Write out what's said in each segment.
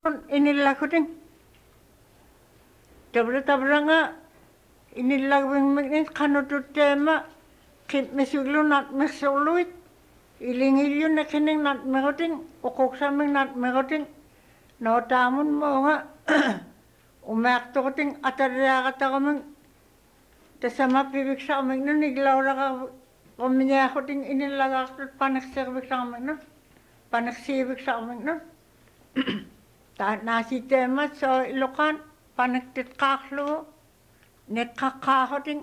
Inillakutin tabranga inillagvingmignis qanututteema qimmisulunat mersorluit ilingillunnakining natmerotin uqoqsaming natmerotin nootaamun moonga umaaqtorutin atariaqataraming tasamappiviksarmignun iglauraqa qommiñaaqutin inillagaartut panerserviksarmignun panersiiviksarmignun naasiteemat soo iluqaan panektitqaarlugu neqqaqqaaqutin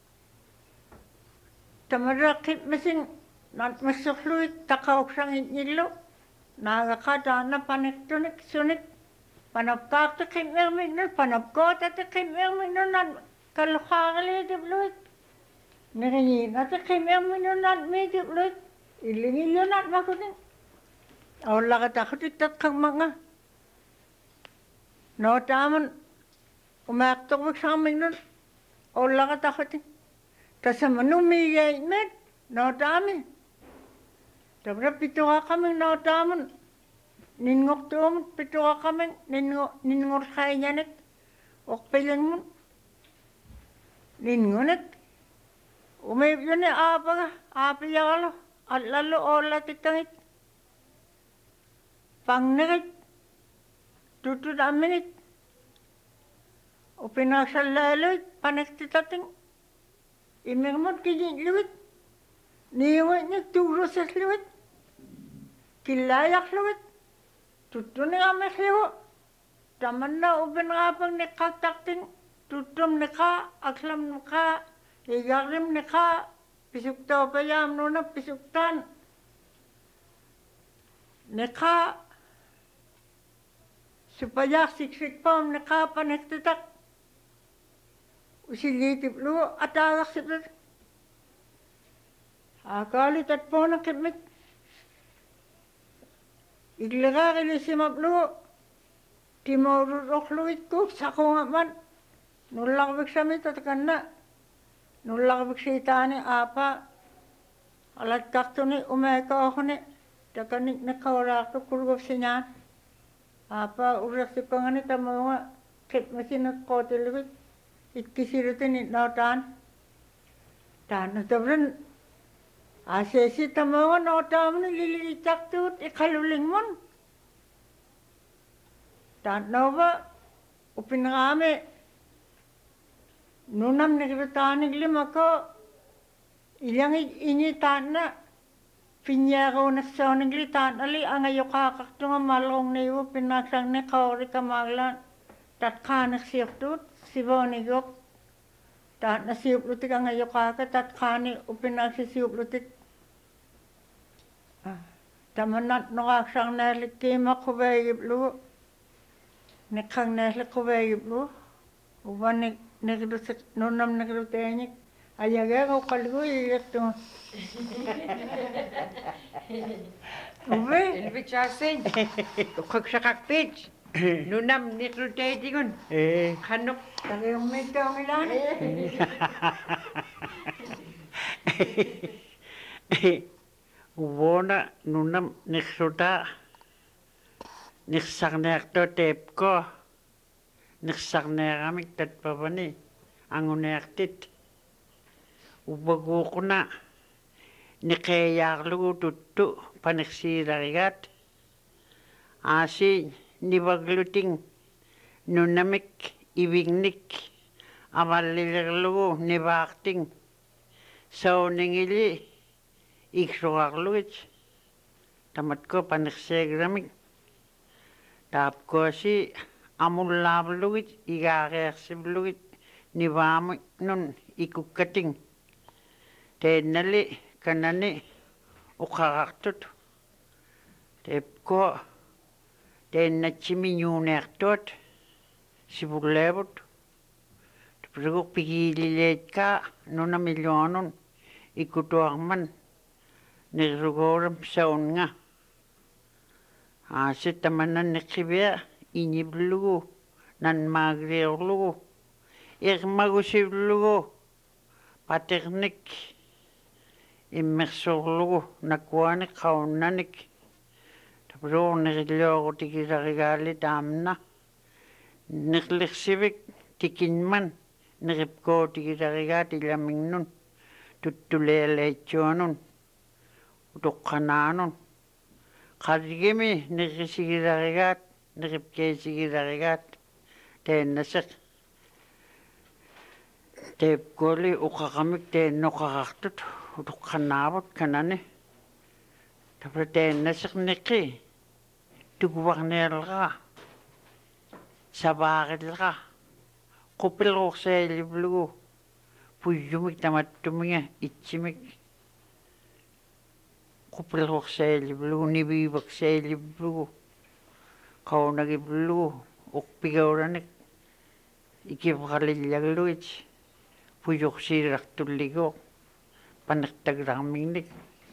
tamaraqqipmisin natmersorluit taqauqsangitnillu naagaqa taanna panektunik sunik panaptaartiqimmiarmignun panapkootatiqimmiarmignun kalluqaaraliitipluit neriñiinatiqimmiarmignun natmiitipluit illingillunatmakutin aullaqataqutiktatqarmanga nootaamun umaaqtorviksarmignun aullaqataqutik tasamanummiigaitmet nootaami tabra pituaqaming nootaamun ninngortuumut pituaqaming ninngorqaiñanik orpilingmun ningunik umiipyuni aapaga aapiyaqalu allallu oollatittangit pangnerit tutut amminit upinaaksallaaluit panektitatin imirmut kijitluit niuitnik tuurusasluit killaajaqluit tuttuniqammiqlugu tamanna upinqaapang niqqattaqtin tuttum niqaa aklam niqaa igarrim niqaa pisuktaupayam nuna pisuktaan niqaa supayaqsiksikpaam niqaa panektitaq usiliitiplugu ataaqarsipit aakaali tatpoonaqqimmit igliqaaqilisimaplugu timaurutorluitkuuk saqungaman nullaqviksamit atakanna nullaqviksiitaani aapaa alattartuni umaakaoquni takanik niqqaulaartu kulgufsiñaan aapaa urersippangani tamuunga qipmisineqqootillugut ikkisirutini nootaan taanna tabran aseesi tamuunga nootaamuni liliittartugut iqalulingmun taannauva upineraami nunam nikirutaaniklimako ilangi ini taanna pinjaaruunersooningli taannali angajoqaaqartunga malrungniivu pinnaaksangne qaurikamaaglaan tatqaanersiortuut sivooniguoq taanna siuplutik angajoqaaka tatqaani upinaaksisiuplutik tamanat noqaaksarnaalik kiimaqquveegiplugu niqqarnaallekquveegiplugu uvanik nikilusik nunam nikiluteeñik ayageega uqalligu igertunga uve Elvichasen, uqaksaqaqpit, nunam niqluteetigun, qannuq tageummiittoongilaani Uvona nunam niqsutaa niqsarniartuteepko niqsarniaramik tatpavani anguneartit uvaguuquna niqeeyaarlugu tuttu panersiilarigaat aasi nivagluting nunamik ivignik avallilerlugu nivaarting sauningili iksuarlugit tamatko panerseegramik taapkoasi amullaavlugit igaareersivlugit nivaamik nun ikukkating teennali kanani uqarartut teepko teennatsimiñuuneartuat sivulleevut tupiruq pigiilileetkaa nunamilluanun ikutuarman nirrugooram saunga aasi tamannan niqqivia iñivlugu nanmaagriorlugu irmagusivlugu paternik immersorlugu nakuanik qaunnanik Tapro nerilooru tikisarigaali taamna. Nerlirsivik tikinman neripkoo tikisarigaat ilaminnun. Tuttulealeitsuanun. Utuqqanaanun. Qarrigimi nerrisigisarigaat neripkeisigisarigaat teennasaq. Teepkuali uqaqamik teennoqarartut utuqqanaavut kanani. Tapra teennasaq neqi tukuvarnialera savaarilera qupilruursailivlugu puyyumik tamattuminga itsimik qupilruursailivlugu niviivaksailivlugu qaunagivlugu uqpigauranik ikivqalillagluit puyursiirartulligu panertagilarmingnik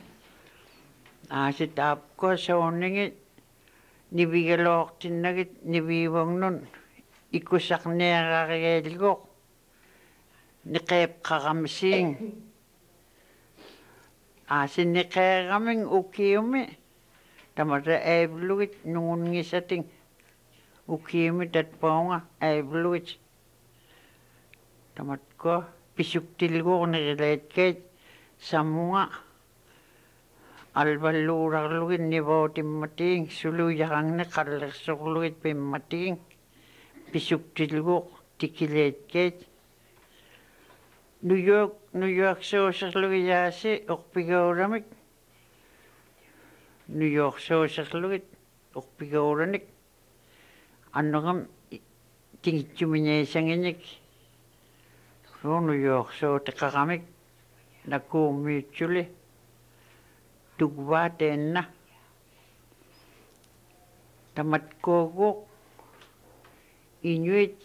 aasitaapko saunningi nivigaloortinnagit niviivagnun ikusarniararigaillugu niqeepqaramsiing aasiniqeeramin ukiumi tamata aivlugit nungungisating ukiumi tatpaunga aivlugit tamatko pisuktilguornerilaitkeit samunga alvalluurarlugit nivootimmatiin sulujarangni qallersorlugit pimmatiin pisuktilguuq tikileitkeit nuyuaqsuuserlugiyaasi uqpigauramik nuyuorsuuserlugit uqpigauranik annogam tingitsumiñaisanginik nuyuorsuutiqaramik nakuummiutsuli tukvaa teenna tamatkuuguuq inuit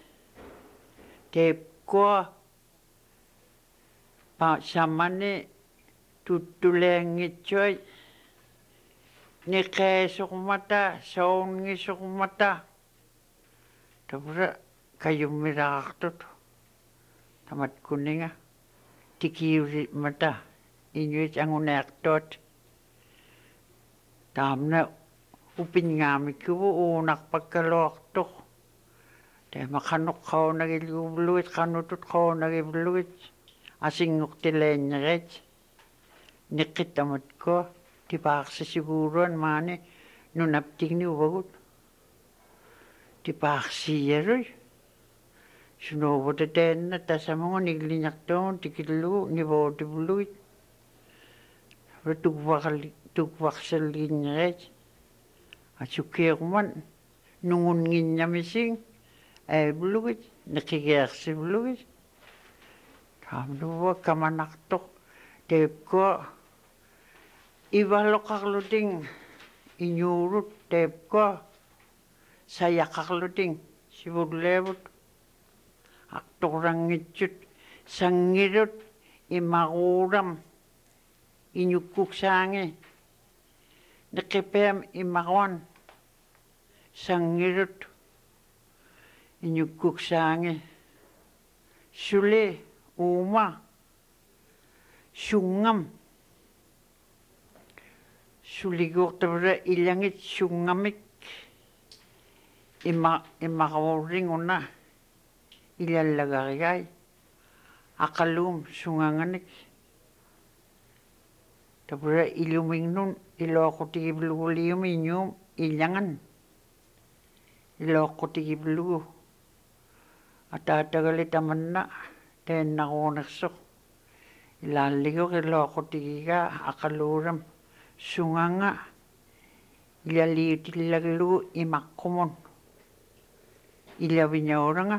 teepkua samani tuttuleangitsuai niqeesormata saungisormata tapra kayummiraqartut tamatkuninga tikiusimata inuit anguneartuat taamna upingaamikkuvu uunarpakkaluartoq teemaqanuqqaunagilluuvluit qanutut qaunagivluit asinngortilaannerit niqqitamatko tipaarsisiguuruan maani nunaptigni uvagut tipaarsiiyarui sunuuvuta teenna tasamunga nigliñartuun tikillugu nivootivluit tukvarsalliginnerit asukkiiruman nungunginñamising aivlugit niqigiarsivlugit taamnuva kamanartoq teepkua ivaloqarluting iñuurut teepkua sayaqarluting sivulleevut aqtorangitsut sangilut imaruuram iñukkuksaangi niqipiam imaruan sangilut iñukkuksaangi suli uuma sungam suliguortavara ilangit sungamik imaruuringuna ilallagarigai aqaluum sunganganik tapara ilumingnun ilooqutigivluguliumi iñuum illangan ilooqutigivlugu ataatagali tamanna teennaruunersoq ilaalliguk ilooqutigigaa aqaluuram sunganga ilaliutillaglugu imaqqumun ilaviñauranga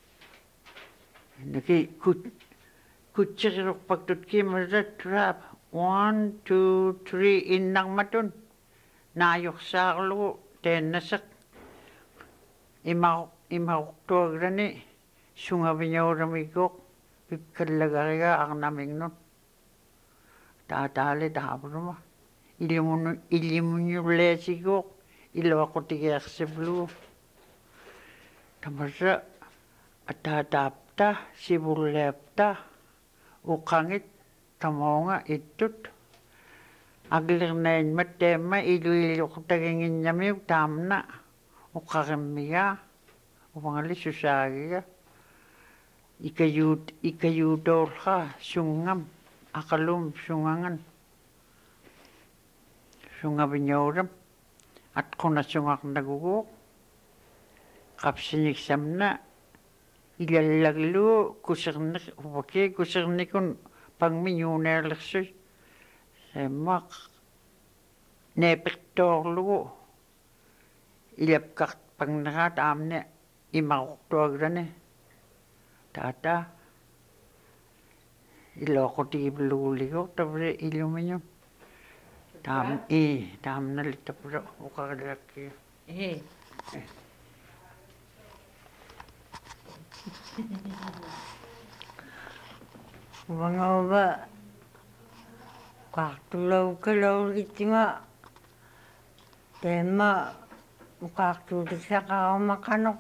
naki kutsiqirorpaktut kimarat trap 1 2 3 innarmatun naajorsaarlugu teennasaq imaqtuagrani sungaviñauramiggoq pikkallagariga arnamignun taataali taapuruma illimunnulleesiggoq iluaqutigiarsivlugu tamasa ataataapta sivulleapta uqangit tamoonga ittut Aglernain matteemma iluililuqtaginginnyamiuk taamna uqqarimmiga uvangali susaagiga ikayuutoorra sungam aqalum sungangan sungaviñouram atqunassungarnagugu qapsiniksamna ilallaglu kusernik uvaki kusernikun pangmiñuuneerlersui seemmaq neepiqtoorlugu ilapkart pangnerat aamne imaqortuagilane taata ilooqutigiluguligo tavle ilumiñu taamnalittapula uqarilakkiga Wangauba qaartulaukalaulgitsinga teemma uqaartuutisaqarumaqqanoq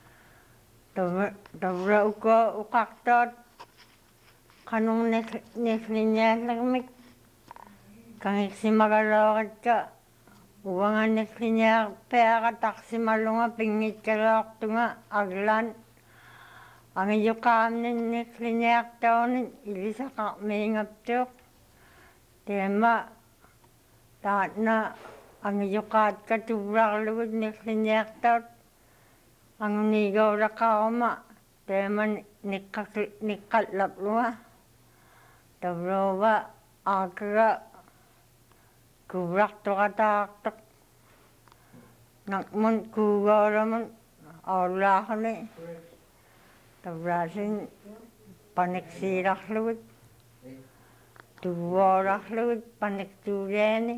tavra uqartaat qanung nesliniaallermik kangiqsimagalooritka uvangannesliniarpeaqa tarsimalunga pinngitkalortunga aglaan angiyuqaamnin nesliniartaunin ilisaqarmiingaptuuq teemma taatna angiyuqaatka tuvrarlugut nesliniartaut anguniigaulaqaruma teemma niqqallapluga tavruuva aakaga kuvrartuqataartoq naqmun kuugaulamun aulaarni tavraasin paniksiilarlugut tuvuolarlugut paniktuuliani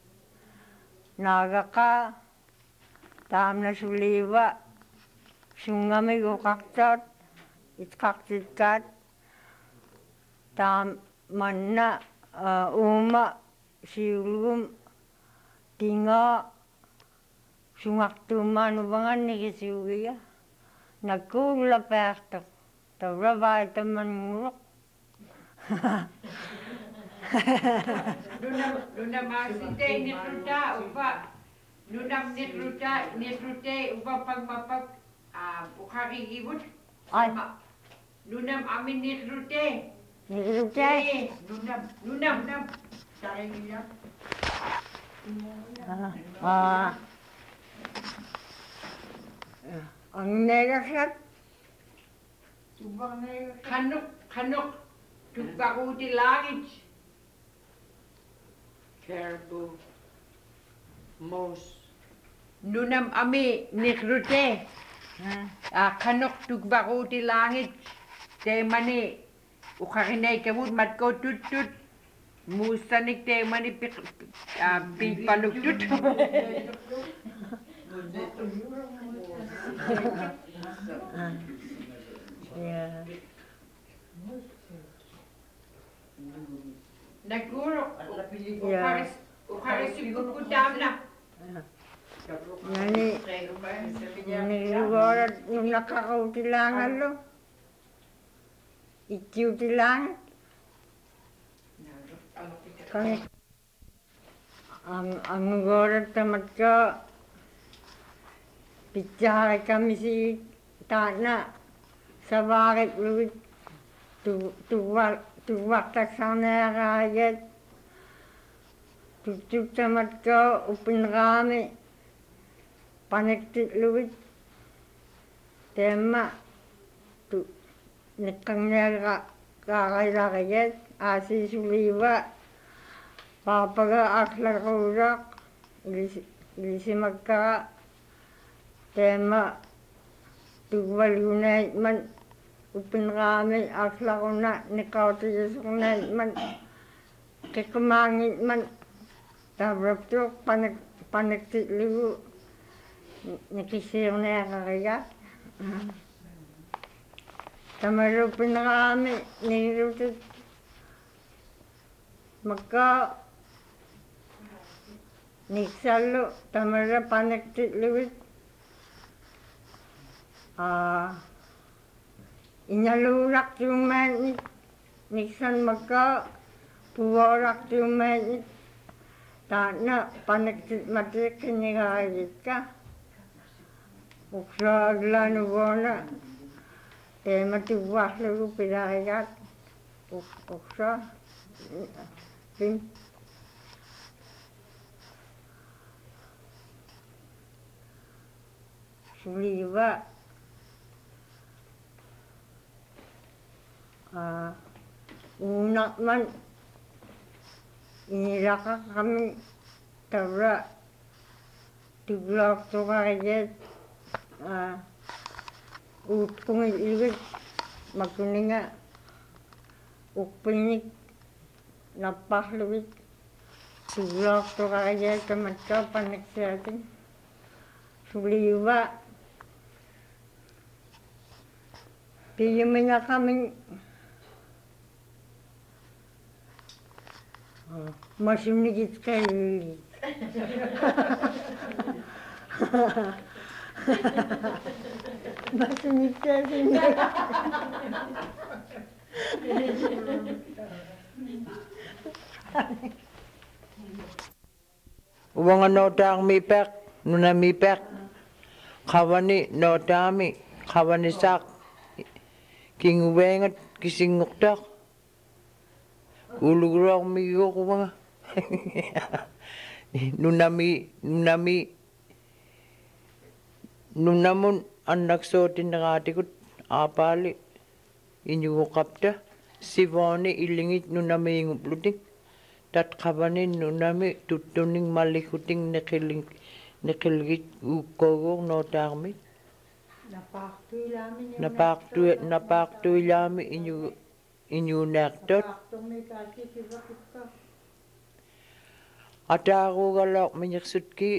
naagaqa taamna suliiva sungamig uqartaut itqartitkaat taammanna uuma siulgum tingaa sungartuummaan uvangannigisiugiga nakkuullapeartoq tavra vitamannguluq nunam asite nitruta upa nunam nitrute upa pagmapak uqarigivut Ai. nunam amin nitrute nunam Sarangilya. Ang negasat Kanuk tugbakuti langit. Caribou, moose. Nunam ami nikrute. Kanuk tugbakuti langit. Temani ukarinay kamut matko tut. Mustanik temani pipalugtut. Naguro ukaris kukutamna. Nani lugarat yung nakakautilangan lo. Ikiutilangan. Kami ang lugarat tamat ka pichahay kami si Tana sa bakit luwit tuwaktak sa nakakayat tutuk tamat ka upin kami panektit luwit tema nekang nakakayat asi suliwa papaga aklar kurak ilisi magka tema tuwal yunay man upin kami aklar kuna nekauti yunay man kekumangit man tabraptuk panektit liwu nekisir na kakayat tamarupin kami nilutut magka niksalo tamara panektit liwit inyalurak tuman niksan magka puwarak tuman taana paneksit matikkinnigaajikka uksaaglaanuvuona teematuvvaarlugu pilarigaat uksaa pin suliva uunaqman inilaqaqqami tavra tuglaortuqarigiat uutqungilligit makuninga uqpinnik napparlugit tuglaortuqarigiat tamattaa panneksiatin suliva piyuminaqamin masunigitqalliit masunigitqalliit Uwanga notaang mipek, nuna mipek. Kawani notami, kawani sak. Kinguwengat kisinguktak. Ulugrok miyok uwanga. Nunamun anak sotin nakatikut apali. Inyukapta. Sivani ilingit nunami ingupluting. Tat kawani nunami tutuning malikuting nekilgit ukogok notaangmi. Napaktuilami inyunaktot. Atakugalok minyaksutki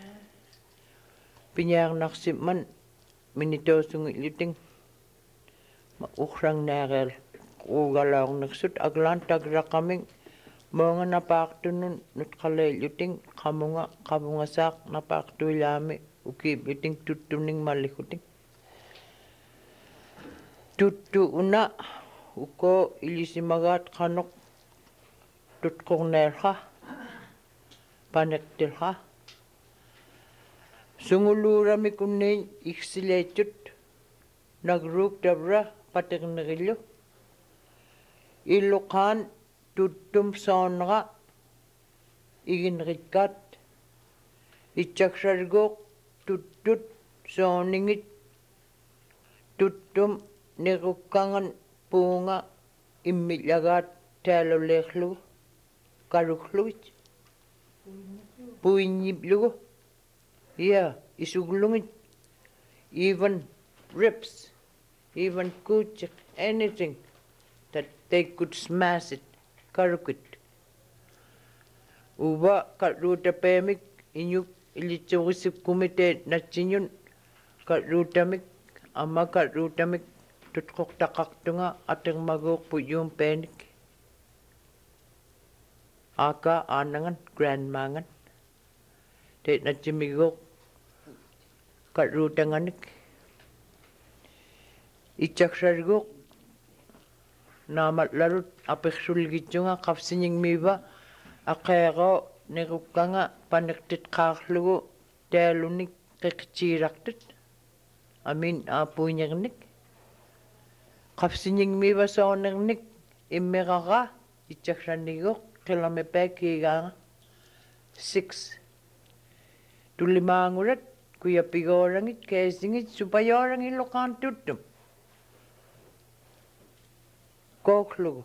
pinyarnaksipman minitosungitluting. Ukrang nagel ugalok naksut aglan tagrakaming mga napaktunun nutkalelyuting kamunga sak napaktuilami ukipluting tutuning malikuting. Tuttu una uko ilisimagat kanok tutkornerha panektilha sungulurami kunnin iksiletut nagruk dabra pateknerillo illuqaan tuttum soonra iginrikkat itsaksarguq tuttut sooningit tuttum nerukkangan puunga immillagaat taaluleerlugu karukluit puinniplugu isuglungit even ribs even kuchik anything that they could smash it karukit uva karutapemik inyuk ilitsugisip kumite natsinyun karutamik ama karutamik tutkoktakaktunga atingmaguk puyum penik aka anangan grandmangan te natsimiguk karutanganik itsaksarguk namatlarut apiksulgitsunga qapsinyingmiva aqeero nerukkanga paneqtitqaarlugu taalunik qiqtiiraqtut amin aapuiñernik qapsinyingmiva soonernik immerara itsaksanniguq qilamepaakkiigaanga 6 tulimaangulat kuyapigoorangit keesingit supayoorangilluqaan tuttum kooklugu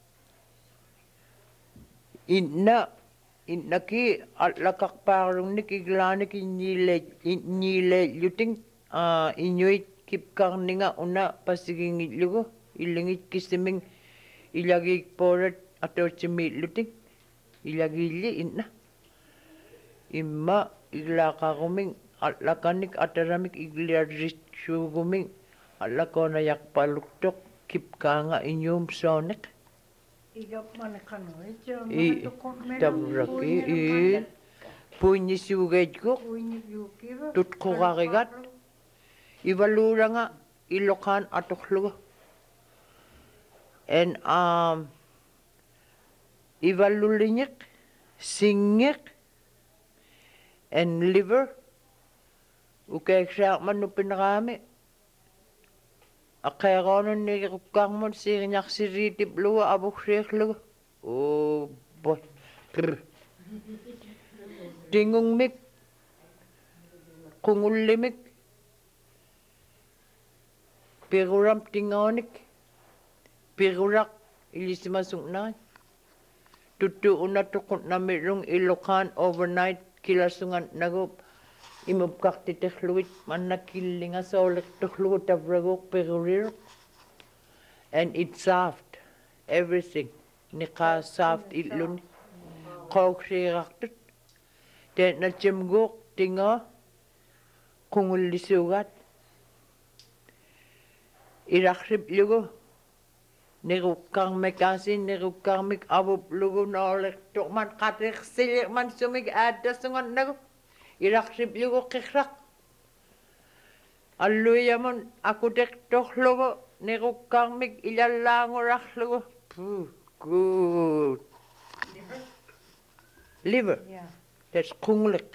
innaki allaqarpaarunnik iglaanik inniileelluting inuit kipkarninga una pasigingillugu illingit kisiming ilagiikpoorat atootsimmiilluting ilagiilli inna imma iglaaqaruming allaqanik ataramik igliarritsuuguming allaqoonajaqpaluktoq kipkaanga inyum sooneq tabraki puinnisuugeitguq tutqurarigat ivaluuranga illoqaan atoqlugu en ivallulliñiq singngiq and liver. Ukeksak man upinrami. Akaironon ni rukangmon sirinyak siritip luwa abuk sikhlu. Oh boy. Tingung mik. Kungullimik. Piruram tingonik. Pirurak ilisimasung na. Tutu unatukot na mirung Ilocan overnight kilasungan nagup. Imubkak titihluit manakilinga sa ulit tuhluit abragok pirurirok. And it soft everything. Nika soft ilun. Kog siraktot. Ten na chimgok tinga kungulisugat. Irakrip lugo. Nirukang mekasin, nirukang mik abup lugo na ulit tukman katik silik man sumig adasungan nagup. Irakrip lugo kikrak. Aluyamon aku dek tok lugo. Nirukang mik ilalango rak lugo. Good. Liver? Yeah. That's kunglik.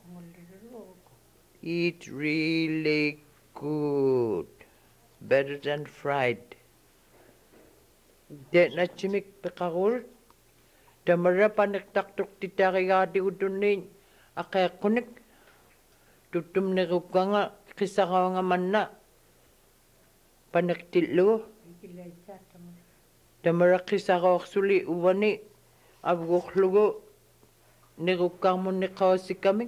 Eat really good. Better than fried. Dek na chimik pekarul. Damara panik taktok titarigati utunin. Akay kunik. Tutum nirukanga kisakaw nga manna. Panik titlo. Damara kisakaw suli uwani. Abgok lugo. Nirukang mo nikawasi kami.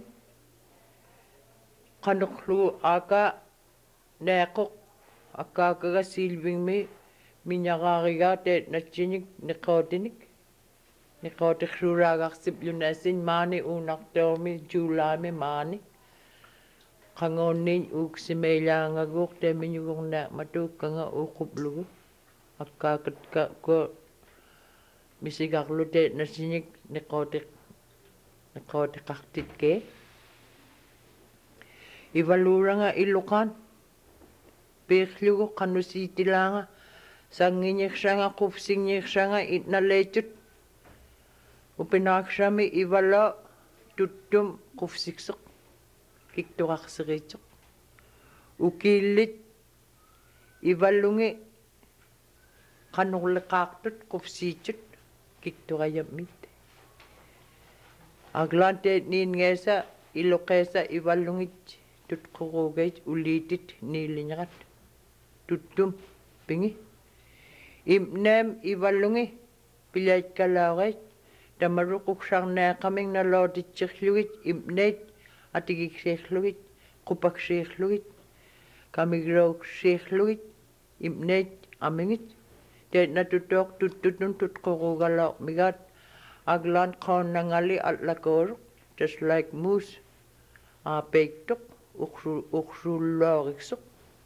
Kanok lugo aka. Nekok. Aka kaga silbing mi. Minyakariga na chinik nikautinik. Nikautik suragak siplunasin mani unak tomi julami mani. Kangonin uk simeya nga guk te minyugong na matuka nga ukup lugo. Aka katka ko misigak lute na sinik nikautik kaktit ke. Ivalura nga Ilocan. Peklugo kanusiti langa. Sanginyek siya nga kupsinyek siya nga itnalechut. Upinak siya mi ivala tutum kupsiksok. Kikturak siritsok. Ukilit ivalungi kanulikaktut kupsichut. Kikturayamit. Aglante nin ngesa ilokesa ivalungit tutkurugait ulitit nilinyakat. Tutum pingi. Imnem ivalungi pilayt kalawait. Damarukuk siyang na kaming nalotit sikhluit. Imnet atigik sikhluit. Kupak sikhluit. Kamigraw sikhluit. Imnet amingit. Tet natutok tututun tutkurugalok migat. Aglan kon nangali at lakor. Just like moose. Pektok. Uksuloriksok.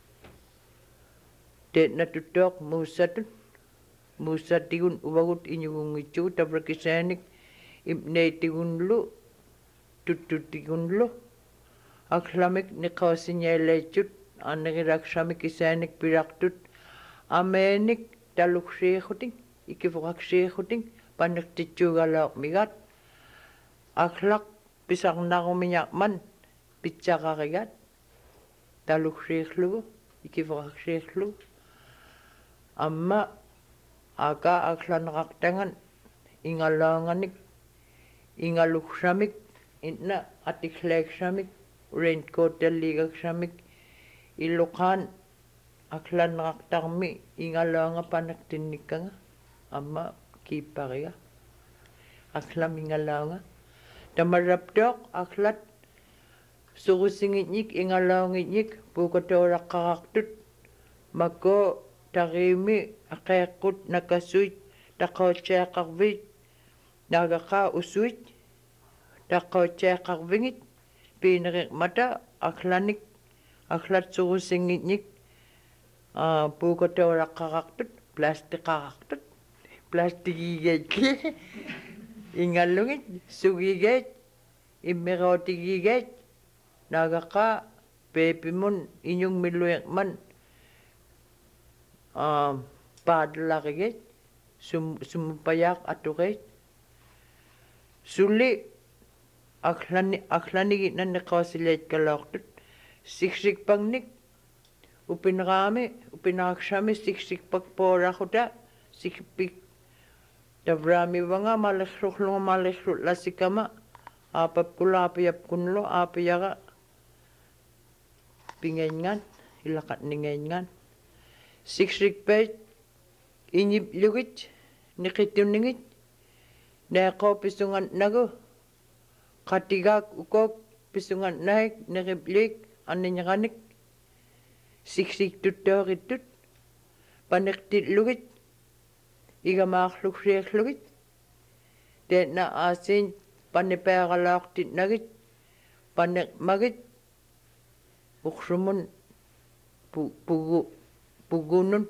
Tet natutok musatun. Musa tigun uwagut inyung ichu tabrakisanik imne tigun lu tutut tigun lu aklamik nikausinya lechut anagirak samik isanik piraktut amenik taluk shehuting ikivrak shehuting panik tichugalak migat aklak pisang nakuminyak man pichakarigat taluk shehlu ikivrak shehlu amma Aka aklan raktangan ingalanganik ingaluk samik inna atiklek samik raincoat ligak samik Ilocan aklan raktangmi ingalanga panak tinikanga amma kipariya aklam ingalanga tamaraptok aklat surusingitnik ingalangitnik bukotorak karaktut mako tarimi akayakut nakasuit takautsyakarvit nagaka usuit takautsyakarvingit pinarik mata aklat surusingitnik bukotorak karaktut plastikigit ingalungit sugigit immerotigigit nagaka pepimun inyong miluyak man padlakigit sumpayak atukit suli арланигит наннеққавасилиат калаортут сиксикпагник упинеракшами сиксикпак поорахута сикпик тавраамиванга малерсурлунга лассикама аапапкулаапиапкунлу аапияга пингенган илақатнингенган сиксикпайт иниплугит неқиттуннингит наақоо писунган нагу qatigaak ukok pisungan naik neriblik annineranik siksiktuttoorittut paneqtillugit igamaarlugsiarlugit teena aasin panepearalaartitnagit paneqmagit uqsumun pugunun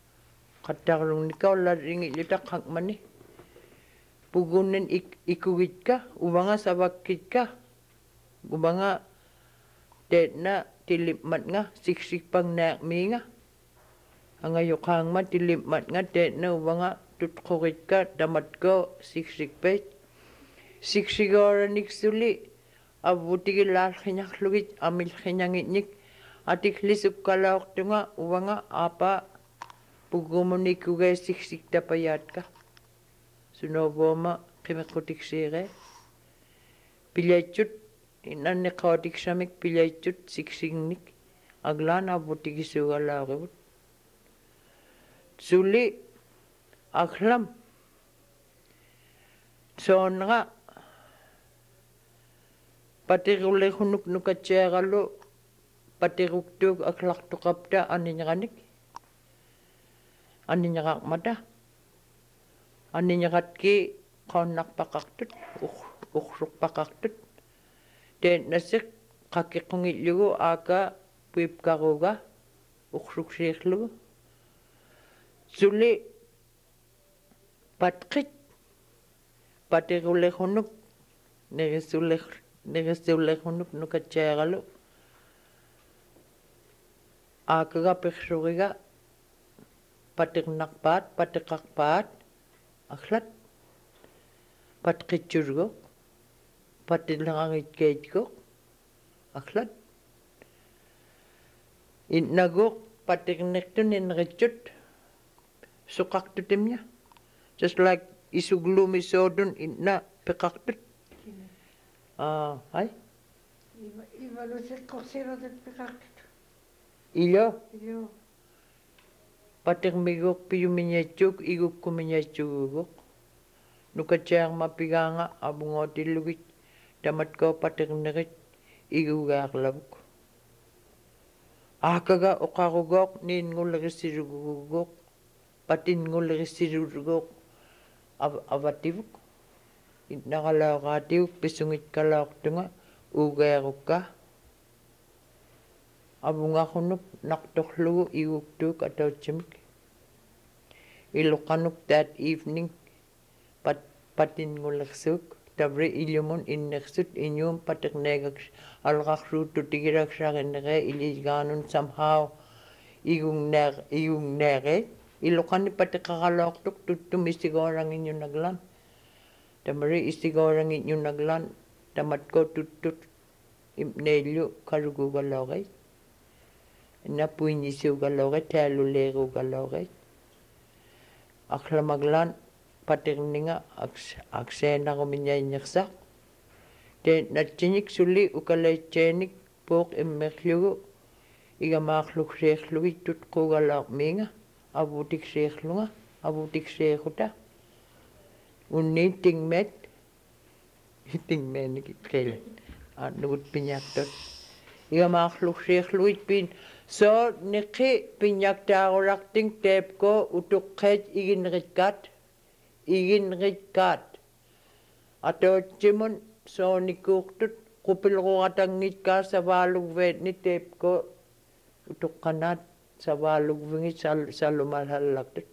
qattarlungnikaullaringillutaqqaqmani pugunen ikugitka ubanga savakkitka ubanga teena tilimmat nga siksikpang naaqmiinga angayuqaangma tilimmat nga teena ubanga tutquritka tamatko siksikpait siksigooranik-suli avvutigilaarqinarlugit amilqinangitnik atiklisukkalaortunga ubanga aapa pugumunikugai siksiktapayatka sunovoma qimeqqutiksiire pilaitut innanneqautikssamik pilaitut siksignik aglaanavvutigisuugalaarivut suli aglam soonra patirullerunuk nukatsiaralu patiruktuuk aklartuqapta anniñeraqmata anniñeratki qaannarpaqartut uqsurpaqartut teennasik qakkiqqungillugu aaka puipkaruga uqsuksiirlugu suli patqit patirullerunuk nerissullerunuk nukatsiaralu aakaga pirsuriga patirnarpaat patiqarpaat aklat patqitsurgo patillerangitkeitgo aklat innago patirnertun inritsut suqartutimnya just like isuglumisodun inna peqartut ai Ivaluseqqorsiratut piqartut. ilo Joo. patirmiguq piyumiñatsuk igukkumiñatsuguguq nukatsiarma pigaanga avungootilugit tamatkoo patirnerit igugaarlavuk aakaga oqarugoq niingullerissisuguguq patinngulerissisuguguq avativuk innaqalaoqaatiuk pisungitkalaaortunga uugaarukka avungarunuk naqtorlugu iguktuuk atautsimik iluqanuk that evening patinngulersuuk tavri illumun innersut iñuum patirneegaks alqarruut tutigiraksarinnere iligaanun somehow igungneere iluqani patiqaraloortuq tuttum isigoorangiñunaglan tamari isigoorangiñunaglan tamatko tuttut imneillu kalugugalooqait napuiñisuugalooqait taaluleeruugalooqait aqlamaglan patirninga akseenarumiñaiñersaq teennatsinik suli ukalaitsaanik puuq immerlugu igamaarlugsiirlugit tutquugalaarmiinga avutiksiiruta unniin tingmet tingmeenikit qila nugut piñaqtot igamaarlugsiirlugit piin so niqi piñaqtaarulaqting teepko utuqqeet iginritkaat atootsimun soonikuurtut qupilruratangitkaa savaalugveetni teepko utuqqanaat savaalugvingit salumalhallaqtut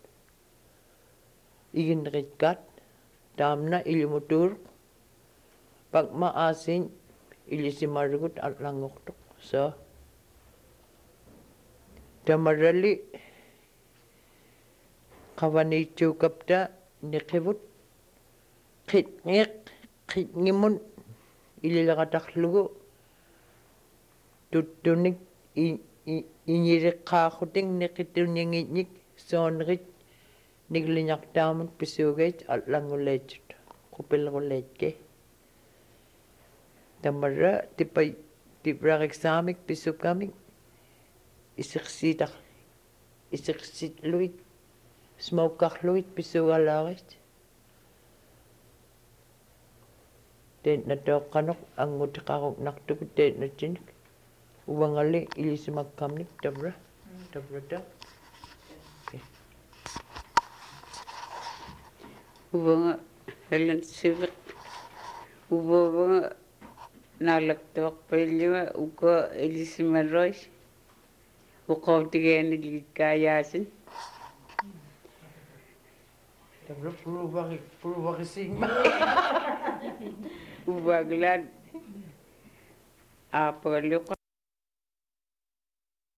iginritkaat taamna ilumutuuruq pakma aasin ilisimarugut allangortuq so tamarali qavaniitsuukapta niqivut qitngimun илилеқатарлугу туттуник инилеққаақутин неқитунингитник соонерит ниглинартаамут писуугait аллангулаатсут қупилерулаатке тамара типрарексаамик писукамик исерситлуит смоуккарлуит писугалаарит тен натоққанеқ ангутеқарук нартуку тен натсиник увангали илисимаккамник табрата уванга халан сивек уванга налактоқпиллима ука илисимарройс уқаутигааниккаяасин табра пуруварисигма уваглан ааpagalluqa